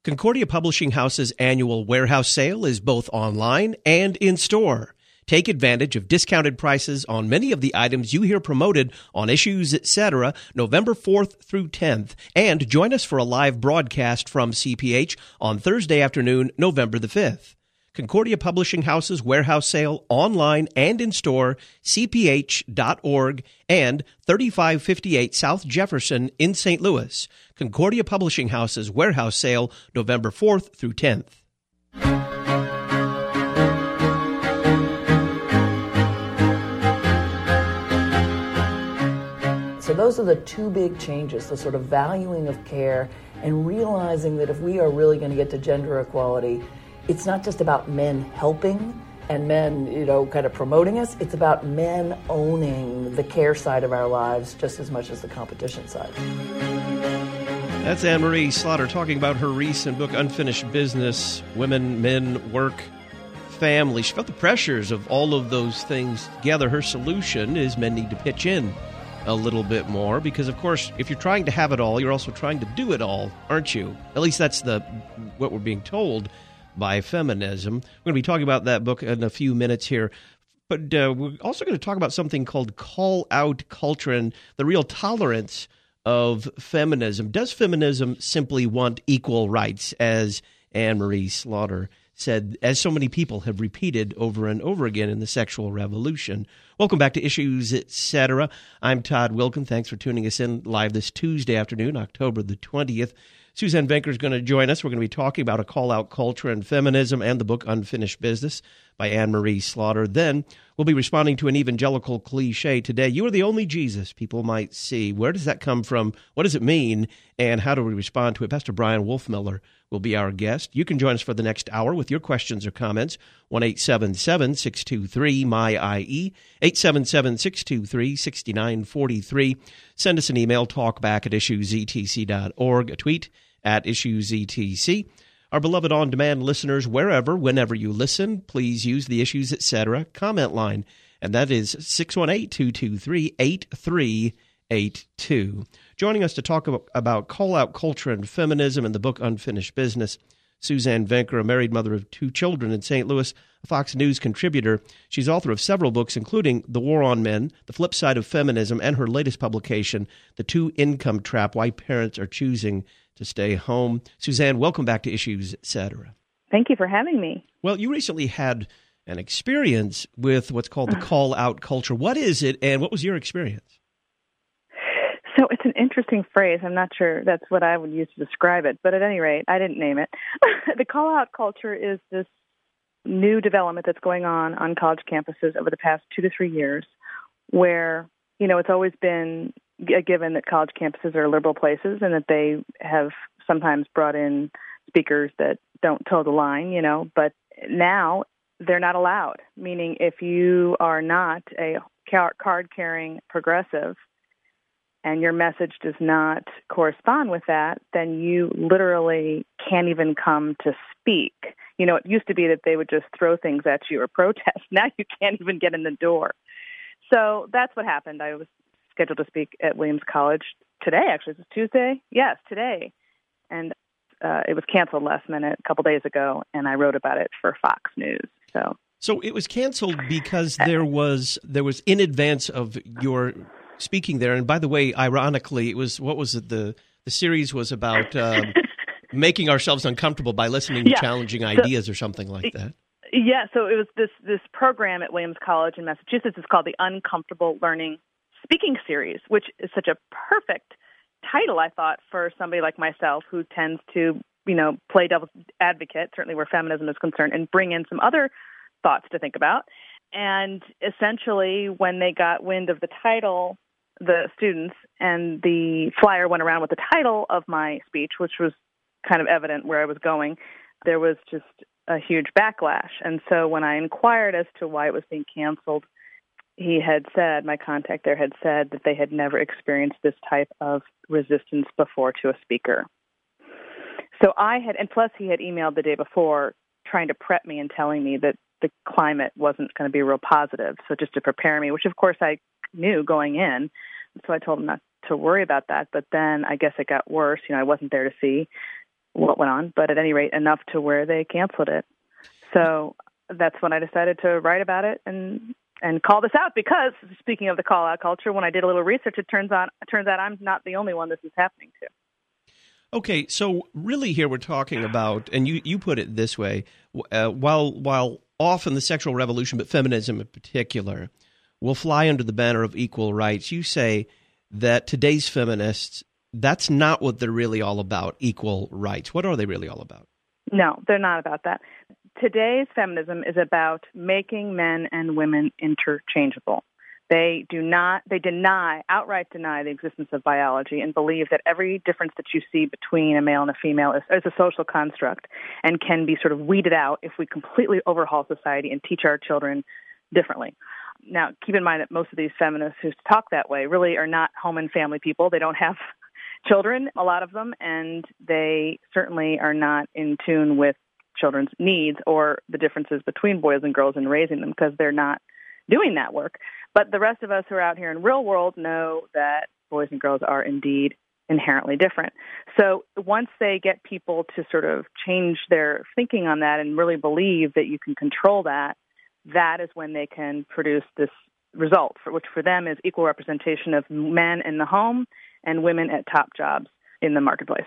Concordia Publishing House's annual warehouse sale is both online and in-store. Take advantage of discounted prices on many of the items you hear promoted on Issues, Etc., November 4th through 10th. And join us for a live broadcast from CPH on Thursday afternoon, November the 5th. Concordia Publishing House's warehouse sale online and in-store, cph.org, and 3558 South Jefferson in St. Louis. Concordia Publishing House's warehouse sale, November 4th through 10th. So those are the two big changes, the sort of valuing of care and realizing that if we are really going to get to gender equality, it's not just about men helping and men, kind of promoting us. It's about men owning the care side of our lives just as much as the competition side. That's Anne-Marie Slaughter talking about her recent book, Unfinished Business, Women, Men, Work, Family. She felt the pressures of all of those things together. Her solution is men need to pitch in a little bit more because, of course, if you're trying to have it all, you're also trying to do it all, aren't you? At least that's what we're being told by feminism. We're going to be talking about that book in a few minutes here. But we're also going to talk about something called call-out culture and the real tolerance of feminism. Does feminism simply want equal rights, as Anne-Marie Slaughter said, as so many people have repeated over and over again in the sexual revolution? Welcome back to Issues, Etc. I'm Todd Wilkin. Thanks for tuning us in live this Tuesday afternoon, October the 20th. Suzanne Venker is going to join us. We're going to be talking about a call-out culture and feminism and the book Unfinished Business by Anne-Marie Slaughter. Then we'll be responding to an evangelical cliche today. You are the only Jesus people might see. Where does that come from? What does it mean? And how do we respond to it? Pastor Brian Wolfmiller will be our guest. You can join us for the next hour with your questions or comments. 1-877-623-MY-IE, 877-623-6943. Send us an email, talkback@issuesetc.org, a tweet @issuesetc. Our beloved on-demand listeners, wherever, whenever you listen, please use the Issues, Etc. comment line, and that is 618-223-8382. Joining us to talk about call-out culture and feminism and the book Unfinished Business, Suzanne Venker, a married mother of 2 children in St. Louis, a Fox News contributor. She's author of several books, including The War on Men, The Flip Side of Feminism, and her latest publication, The Two-Income Trap, Why Parents Are Choosing to Stay Home. Suzanne, welcome back to Issues, Etc. Thank you for having me. Well, you recently had an experience with what's called the call-out culture. What is it, and what was your experience? So it's an interesting phrase. I'm not sure that's what I would use to describe it, but at any rate, I didn't name it. The call-out culture is this new development that's going on college campuses over the past 2 to 3 years where, it's always been a given that college campuses are liberal places and that they have sometimes brought in speakers that don't toe the line, but now they're not allowed, meaning if you are not a card-carrying progressive and your message does not correspond with that, then you literally can't even come to speak. It used to be that they would just throw things at you or protest. Now you can't even get in the door. So that's what happened. I was scheduled to speak at Williams College today, actually. It's Tuesday? Yes, today. And it was canceled last minute a couple days ago, and I wrote about it for Fox News. So it was canceled because there was in advance of your speaking there. And by the way, ironically, the series was about making ourselves uncomfortable by listening to challenging ideas or something like that. Yeah, so it was this program at Williams College in Massachusetts. It's called the Uncomfortable Learning Speaking Series, which is such a perfect title, I thought, for somebody like myself who tends to, play devil's advocate, certainly where feminism is concerned, and bring in some other thoughts to think about. And essentially, when they got wind of the title, the students, and the flyer went around with the title of my speech, which was kind of evident where I was going, there was just a huge backlash. And so when I inquired as to why it was being canceled, my contact there had said that they had never experienced this type of resistance before to a speaker. So plus he had emailed the day before trying to prep me and telling me that the climate wasn't going to be real positive. So just to prepare me, which of course I knew going in. So I told him not to worry about that. But then I guess it got worse. I wasn't there to see. what went on, but at any rate, enough to where they canceled it. So that's when I decided to write about it and call this out, because speaking of the call out culture, when I did a little research, it turns out I'm not the only one this is happening to. Okay, so really here we're talking about, and you put it this way, while often the sexual revolution, but feminism in particular, will fly under the banner of equal rights, you say that today's feminists, that's not what they're really all about, equal rights. What are they really all about? No, they're not about that. Today's feminism is about making men and women interchangeable. They outright deny the existence of biology and believe that every difference that you see between a male and a female is a social construct and can be sort of weeded out if we completely overhaul society and teach our children differently. Now, keep in mind that most of these feminists who talk that way really are not home and family people. They don't have children, a lot of them, and they certainly are not in tune with children's needs or the differences between boys and girls in raising them, because they're not doing that work. But the rest of us who are out here in real world know that boys and girls are indeed inherently different. So once they get people to sort of change their thinking on that and really believe that you can control that, that is when they can produce this result, which for them is equal representation of men in the home and women at top jobs in the marketplace.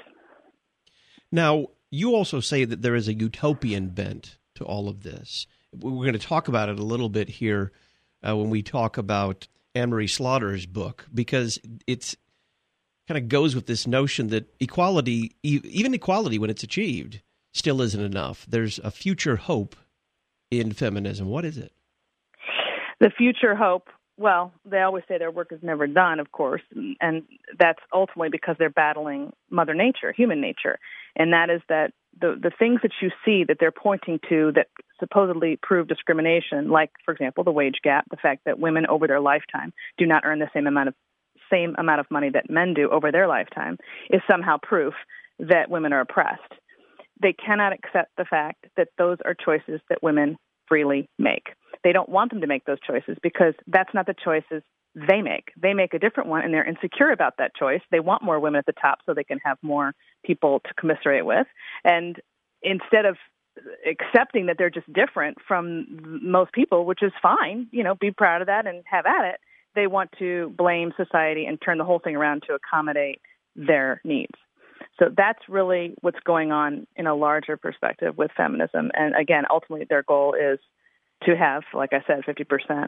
Now, you also say that there is a utopian bent to all of this. We're going to talk about it a little bit here when we talk about Anne-Marie Slaughter's book, because it's kind of goes with this notion that equality, even equality when it's achieved, still isn't enough. There's a future hope in feminism. What is it? The future hope, well, they always say their work is never done, of course, and that's ultimately because they're battling Mother Nature, human nature, and that is that the things that you see that they're pointing to that supposedly prove discrimination, like, for example, the wage gap, the fact that women over their lifetime do not earn the same amount of money that men do over their lifetime, is somehow proof that women are oppressed. They cannot accept the fact that those are choices that women freely make. They don't want them to make those choices because that's not the choices they make. They make a different one, and they're insecure about that choice. They want more women at the top so they can have more people to commiserate with. And instead of accepting that they're just different from most people, which is fine, be proud of that and have at it, they want to blame society and turn the whole thing around to accommodate their needs. So that's really what's going on in a larger perspective with feminism. And again, ultimately their goal is to have, like I said, 50%,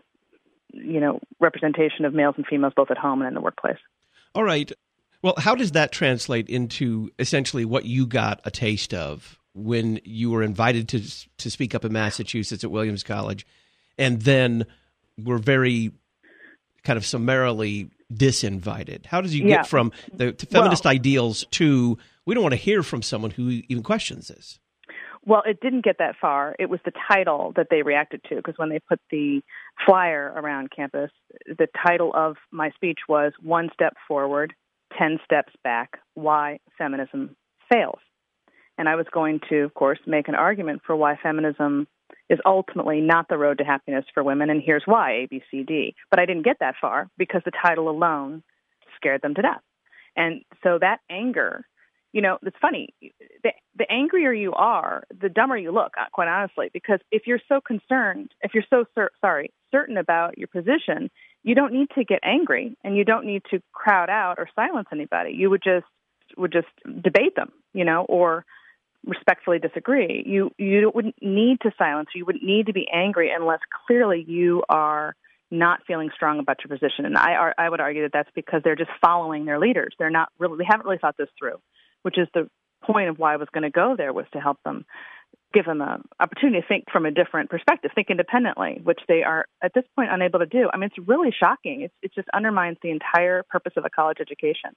representation of males and females both at home and in the workplace. All right. Well, how does that translate into essentially what you got a taste of when you were invited to speak up in Massachusetts at Williams College, and then were very kind of summarily disinvited? How does you get from the feminist ideals to, we don't want to hear from someone who even questions this? Well, it didn't get that far. It was the title that they reacted to, because when they put the flyer around campus, the title of my speech was "One Step Forward, 10 Steps Back, Why Feminism Fails." And I was going to, of course, make an argument for why feminism is ultimately not the road to happiness for women, and here's why, A, B, C, D. But I didn't get that far because the title alone scared them to death. And so that anger, it's funny, the angrier you are, the dumber you look, quite honestly, because if you're so concerned, if you're so certain about your position, you don't need to get angry, and you don't need to crowd out or silence anybody. You would just debate them, or respectfully disagree. You wouldn't need to silence. You wouldn't need to be angry unless clearly you are not feeling strong about your position. And I would argue that that's because they're just following their leaders. They haven't really thought this through, which is the point of why I was going to go there, was to help them, give them an opportunity to think from a different perspective, think independently, which they are at this point unable to do. I mean, it's really shocking. It just undermines the entire purpose of a college education.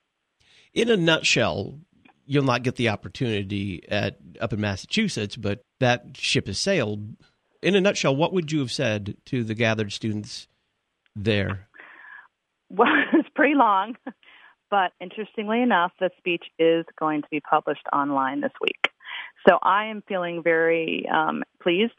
In a nutshell, you'll not get the opportunity up in Massachusetts, but that ship has sailed. In a nutshell, what would you have said to the gathered students there? Well, it's pretty long, but interestingly enough, the speech is going to be published online this week. So I am feeling very pleased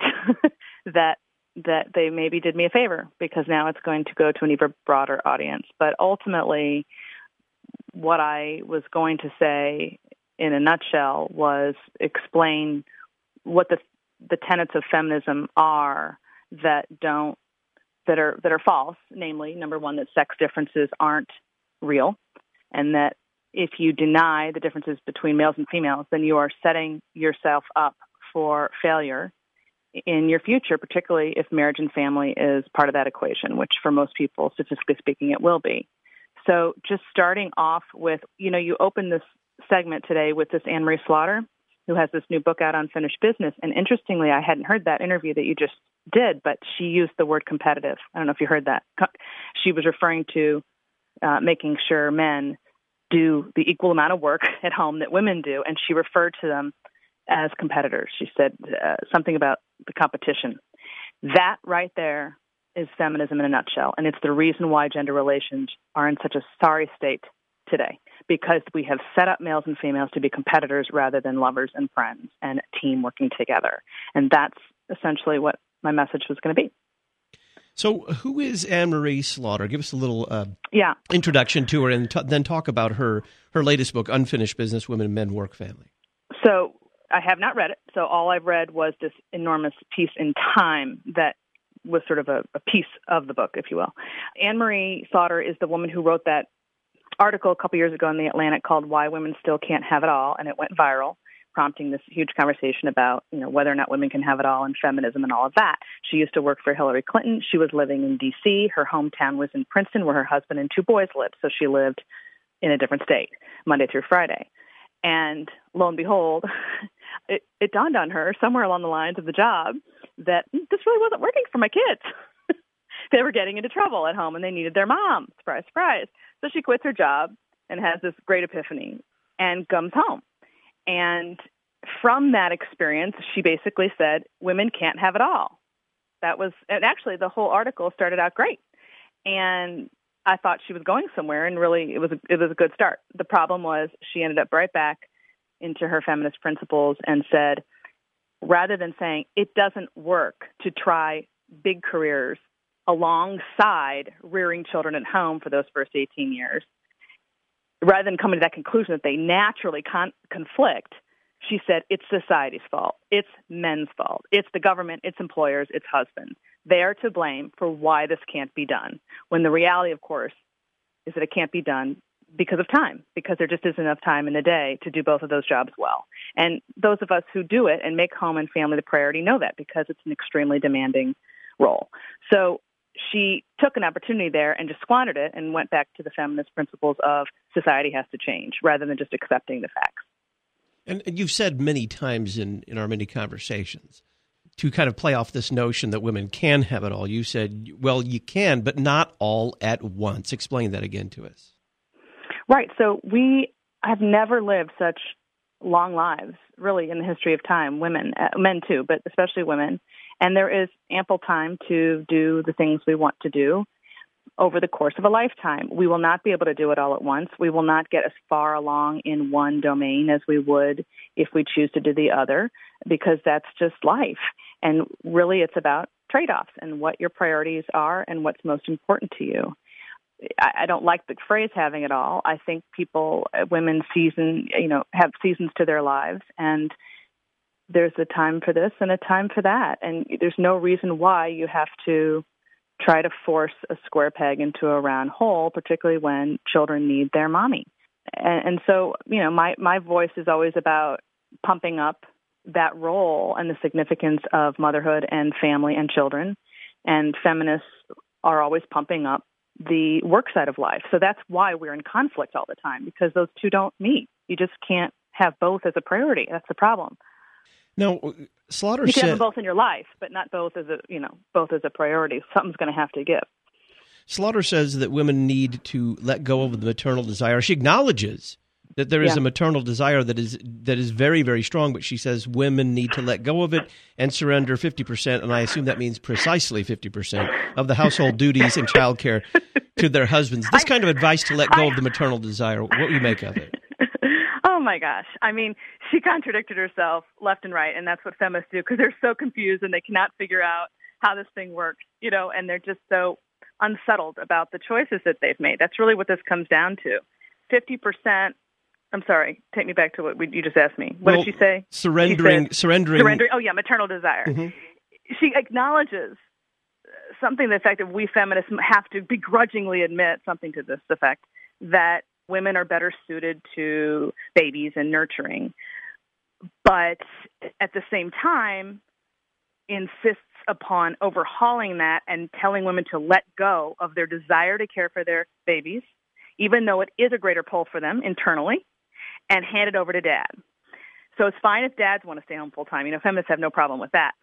that they maybe did me a favor, because now it's going to go to an even broader audience. But ultimately, what I was going to say in a nutshell was explain what the tenets of feminism are that are false. Namely, number one, that sex differences aren't real, and that if you deny the differences between males and females, then you are setting yourself up for failure in your future, particularly if marriage and family is part of that equation, which for most people, statistically speaking, it will be. So just starting off with, you open this segment today with this Anne-Marie Slaughter, who has this new book out on Unfinished Business. And interestingly, I hadn't heard that interview that you just did, but she used the word competitive. I don't know if you heard that. She was referring to making sure men do the equal amount of work at home that women do, and she referred to them as competitors. She said something about the competition. That right there is feminism in a nutshell, and it's the reason why gender relations are in such a sorry state today, because we have set up males and females to be competitors rather than lovers and friends and a team working together. And that's essentially what my message was going to be. So who is Anne-Marie Slaughter? Give us a little introduction to her, and then talk about her latest book, Unfinished Business, Women, Men, Work, Family. So I have not read it. So all I've read was this enormous piece in Time that was sort of a piece of the book, if you will. Anne-Marie Slaughter is the woman who wrote that article a couple years ago in The Atlantic called Why Women Still Can't Have It All, and it went viral, prompting this huge conversation about, whether or not women can have it all and feminism and all of that. She used to work for Hillary Clinton. She was living in D.C. Her hometown was in Princeton, where her husband and two boys lived. So she lived in a different state, Monday through Friday. And lo and behold, it dawned on her somewhere along the lines of the job that this really wasn't working for my kids. They were getting into trouble at home and they needed their mom. Surprise, surprise. So she quits her job and has this great epiphany and comes home. And from that experience, she basically said, women can't have it all. And actually the whole article started out great. And I thought she was going somewhere, and really it was a good start. The problem was she ended up right back into her feminist principles and said, rather than saying it doesn't work to try big careers alongside rearing children at home for those first 18 years, rather than coming to that conclusion that they naturally conflict, she said it's society's fault. It's men's fault. It's the government, it's employers, it's husbands. They are to blame for why this can't be done. When the reality, of course, is that it can't be done because of time, because there just isn't enough time in the day to do both of those jobs well. And those of us who do it and make home and family the priority know that, because it's an extremely demanding role. So she took an opportunity there and just squandered it and went back to the feminist principles of society has to change rather than just accepting the facts. And you've said many times in our many conversations, to kind of play off this notion that women can have it all, you said, well, you can, but not all at once. Explain that again to us. Right. So we have never lived such long lives, really, in the history of time, women, men too, but especially women. And there is ample time to do the things we want to do over the course of a lifetime. We will not be able to do it all at once. We will not get as far along in one domain as we would if we choose to do the other, because that's just life. And really, it's about trade-offs and what your priorities are and what's most important to you. I don't like the phrase having it all. I think women have seasons to their lives, and there's a time for this and a time for that. And there's no reason why you have to try to force a square peg into a round hole, particularly when children need their mommy. And so, my voice is always about pumping up that role and the significance of motherhood and family and children. And feminists are always pumping up the work side of life. So that's why we're in conflict all the time, because those two don't meet. You just can't have both as a priority. That's the problem. Now, Slaughter you can said, have them both in your life, but not both as a priority. Something's going to have to give. Slaughter says that women need to let go of the maternal desire. She acknowledges that there is a maternal desire that is very, very strong, but she says women need to let go of it and surrender 50%, and I assume that means precisely 50% of the household duties and childcare to their husbands. This kind of advice to let go of the maternal desire, what do you make of it? Oh, my gosh. I mean, she contradicted herself left and right, and that's what feminists do, because they're so confused and they cannot figure out how this thing works, and they're just so unsettled about the choices that they've made. That's really what this comes down to. 50% I'm sorry. Take me back to what you just asked me. What did she say? Surrendering. Oh, yeah, maternal desire. Mm-hmm. She acknowledges something to the effect of we feminists have to begrudgingly admit something to this effect, that women are better suited to babies and nurturing, but at the same time insists upon overhauling that and telling women to let go of their desire to care for their babies, even though it is a greater pull for them internally, and hand it over to dad. So it's fine if dads want to stay home full time. Feminists have no problem with that.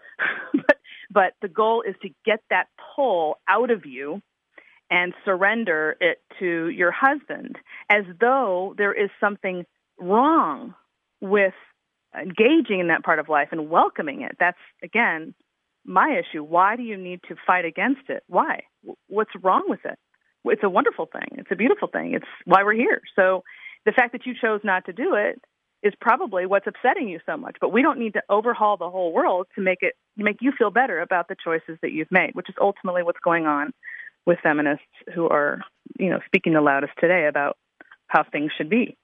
but the goal is to get that pull out of you and surrender it to your husband, as though there is something wrong with engaging in that part of life and welcoming it. That's, again, my issue. Why do you need to fight against it? Why? What's wrong with it? It's a wonderful thing. It's a beautiful thing. It's why we're here. So the fact that you chose not to do it is probably what's upsetting you so much. But we don't need to overhaul the whole world to make you feel better about the choices that you've made, which is ultimately what's going on with feminists who are, speaking the loudest today about how things should be.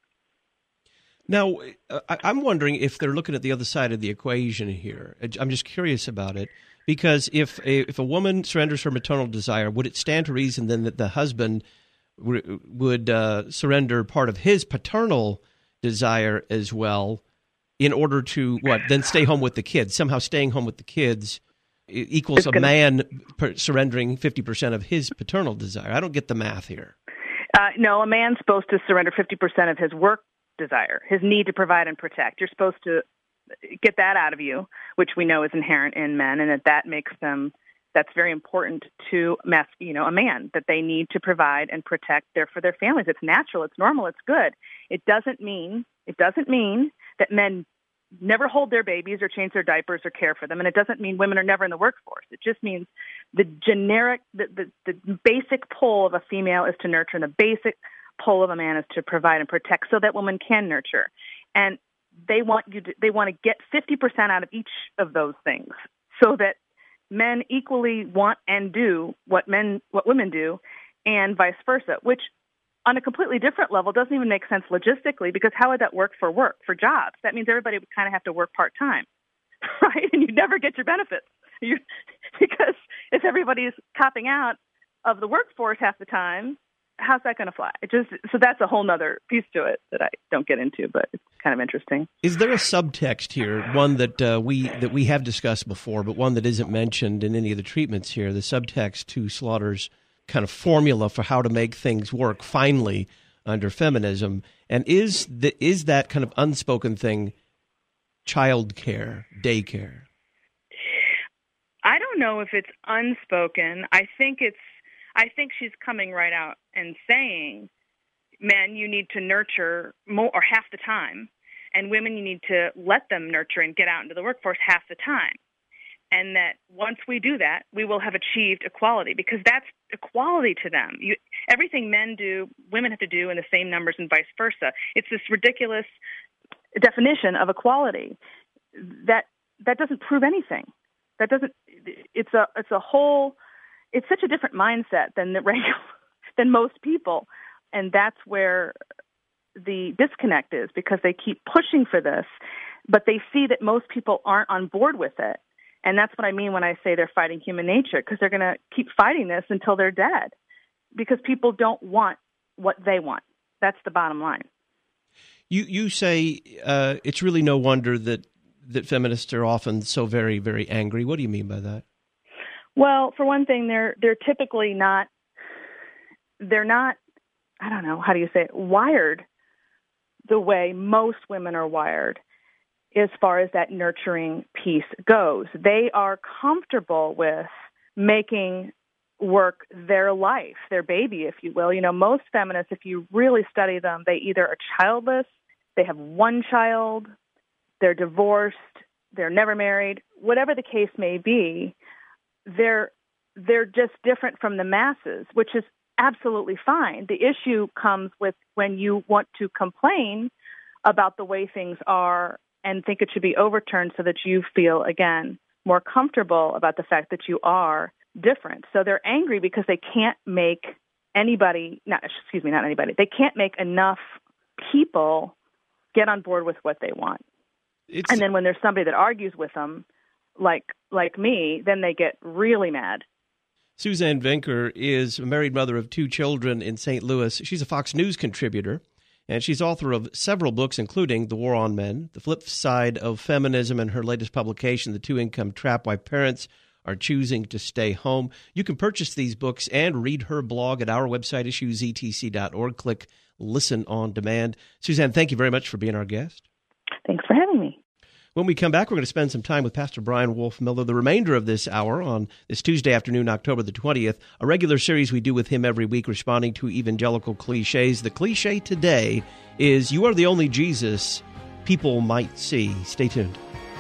Now, I'm wondering if they're looking at the other side of the equation here. I'm just curious about it, because if a woman surrenders her maternal desire, would it stand to reason then that the husband would surrender part of his paternal desire as well, in order to then stay home with the kids? Somehow staying home with the kids equals a man surrendering 50% of his paternal desire. I don't get the math here. No, a man's supposed to surrender 50% of his work desire, his need to provide and protect. You're supposed to get that out of you, which we know is inherent in men, and that makes them. That's very important to a man, that they need to provide and protect for their families. It's natural, it's normal, it's good. It doesn't mean that men never hold their babies or change their diapers or care for them, and it doesn't mean women are never in the workforce. It just means the basic pull of a female is to nurture, and the basic pull of a man is to provide and protect, so that woman can nurture. And they want to get 50% out of each of those things, so that men equally want and do what women do, and vice versa, which on a completely different level doesn't even make sense logistically, because how would that work for jobs? That means everybody would kind of have to work part-time, right? And you'd never get your benefits because if everybody's copping out of the workforce half the time, how's that going to fly? So that's a whole nother piece to it that I don't get into, but it's kind of interesting. Is there a subtext here, one that we have discussed before, but one that isn't mentioned in any of the treatments here, the subtext to Slaughter's kind of formula for how to make things work finally under feminism? And is that kind of unspoken thing child care, daycare? I don't know if it's unspoken. I think she's coming right out and saying, men, you need to nurture more or half the time, and women, you need to let them nurture and get out into the workforce half the time. And that once we do that, we will have achieved equality, because that's equality to them. Everything men do, women have to do in the same numbers, and vice versa. It's this ridiculous definition of equality that doesn't prove anything. It's such a different mindset than most people. And that's where the disconnect is, because they keep pushing for this, but they see that most people aren't on board with it. And that's what I mean when I say they're fighting human nature, because they're going to keep fighting this until they're dead, because people don't want what they want. That's the bottom line. You say it's really no wonder that feminists are often so very, very angry. What do you mean by that? Well, for one thing, they're typically not, I don't know, how do you say it, wired the way most women are wired as far as that nurturing piece goes. They are comfortable with making work their life, their baby, if you will. Most feminists, if you really study them, they either are childless, they have one child, they're divorced, they're never married, whatever the case may be. They're just different from the masses, which is absolutely fine. The issue comes with when you want to complain about the way things are and think it should be overturned so that you feel, again, more comfortable about the fact that you are different. So they're angry because they can't make they can't make enough people get on board with what they want. And then when there's somebody that argues with them, like me, then they get really mad. Suzanne Venker is a married mother of 2 children in St. Louis. She's a Fox News contributor, and she's author of several books, including The War on Men, The Flip Side of Feminism, and her latest publication, The Two-Income Trap, Why Parents Are Choosing to Stay Home. You can purchase these books and read her blog at our website, issuesetc.org. Click Listen on Demand. Suzanne, thank you very much for being our guest. Thanks for having me. When we come back, we're going to spend some time with Pastor Brian Wolfmueller, the remainder of this hour on this Tuesday afternoon, October the 20th, a regular series we do with him every week, responding to evangelical cliches. The cliche today is, you are the only Jesus people might see. Stay tuned.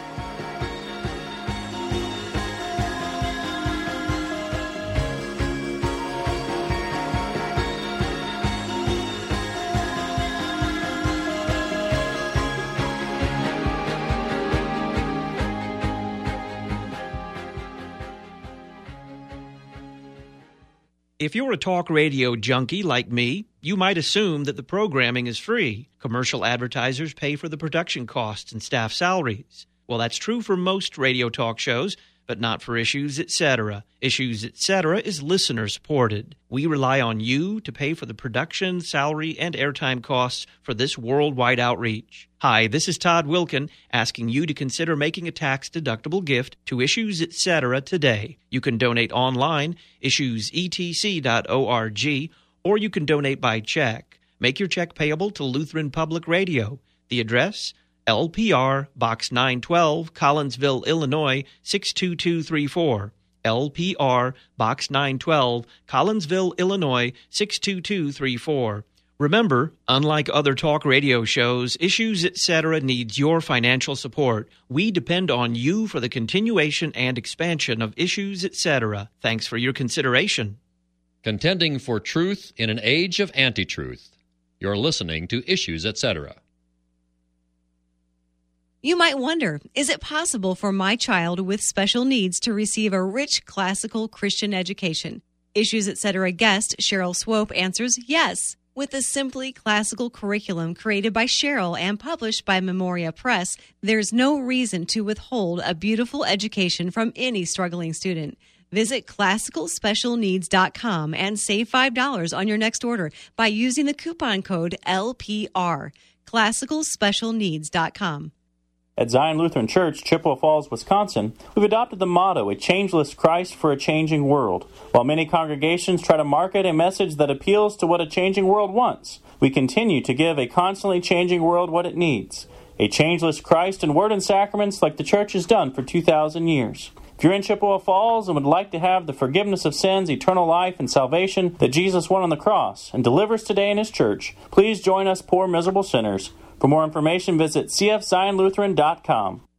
If you're a talk radio junkie like me, you might assume that the programming is free. Commercial advertisers pay for the production costs and staff salaries. Well, that's true for most radio talk shows, but not for Issues Etc. Issues Etc. is listener-supported. We rely on you to pay for the production, salary, and airtime costs for this worldwide outreach. Hi, this is Todd Wilkin, asking you to consider making a tax-deductible gift to Issues Etc. today. You can donate online, issuesetc.org, or you can donate by check. Make your check payable to Lutheran Public Radio. The address? LPR, Box 912, Collinsville, Illinois, 62234. LPR, Box 912, Collinsville, Illinois, 62234. Remember, unlike other talk radio shows, Issues Etc. needs your financial support. We depend on you for the continuation and expansion of Issues Etc. Thanks for your consideration. Contending for truth in an age of anti-truth. You're listening to Issues Etc. You might wonder, is it possible for my child with special needs to receive a rich classical Christian education? Issues Etc. guest Cheryl Swope answers yes. With a simply classical curriculum created by Cheryl and published by Memoria Press, there's no reason to withhold a beautiful education from any struggling student. Visit classicalspecialneeds.com and save $5 on your next order by using the coupon code LPR. classicalspecialneeds.com. At Zion Lutheran Church, Chippewa Falls, Wisconsin, we've adopted the motto, a changeless Christ for a changing world. While many congregations try to market a message that appeals to what a changing world wants, we continue to give a constantly changing world what it needs. A changeless Christ in word and sacraments like the Church has done for 2,000 years. If you're in Chippewa Falls and would like to have the forgiveness of sins, eternal life, and salvation that Jesus won on the cross and delivers today in His church, please join us poor, miserable sinners. For more information, visit cfzionlutheran.com.